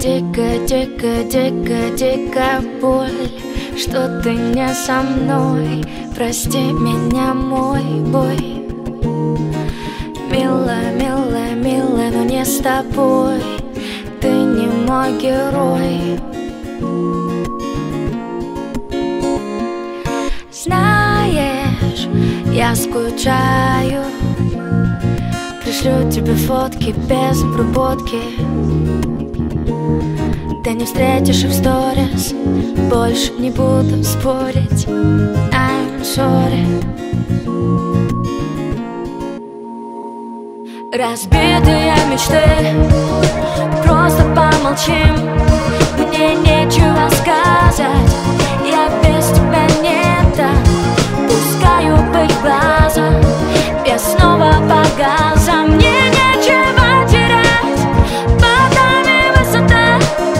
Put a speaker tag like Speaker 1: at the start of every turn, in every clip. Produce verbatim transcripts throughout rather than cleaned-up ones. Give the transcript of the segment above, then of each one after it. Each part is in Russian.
Speaker 1: Дико, дико, дико, дико боль, что ты не со мной. Прости меня, мой бой. Милая, милая, милая, но не с тобой. Ты не мой герой. Знаешь, я скучаю. Пришлю тебе фотки без обработки. Ты не встретишь их в сторис. Больше не буду спорить. I'm sorry. Разбитые мечты, просто помолчим. Мне нечего сказать, я без тебя не так. Пускаю быть в глаза, я снова по газам. Мне нечего терять, под нами высота.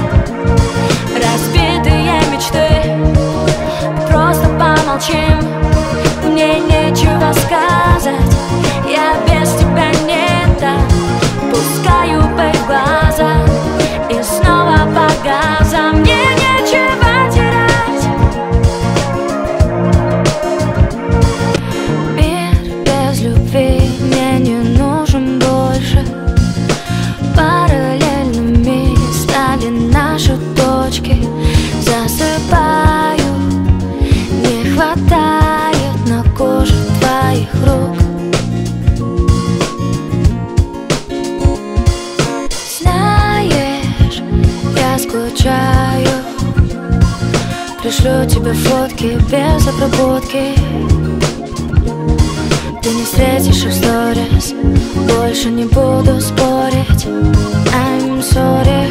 Speaker 1: Разбитые мечты, просто помолчим. Мне нечего сказать, я без тебя не так. Пускаю быть в глаза и снова по газам. Мне нечего терять. Мир без любви мне не нужен больше. Параллельными стали наши точки. Засыпаю, не хватает на коже твоих рук. Знаешь, я скучаю. Пришлю тебе фотки без обработки. Ты не встретишь их в сторис. Больше не буду спорить. I'm sorry.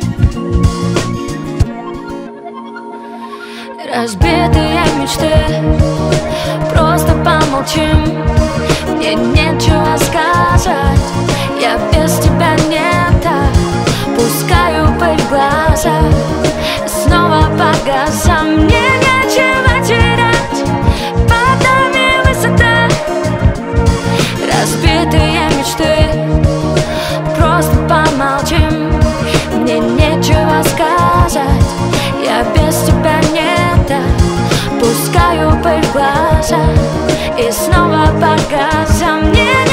Speaker 1: Разбитые мечты, просто помолчим. Мне нечего сказать, я без тебя не так. Пускаю пыль в глаза, снова по газам. Мне нечего терять, под нами высота. Разбитые мечты, просто помолчим. Мне нечего сказать, я без тебя не так. Пускаю пыль в глаза и снова по газам. Мне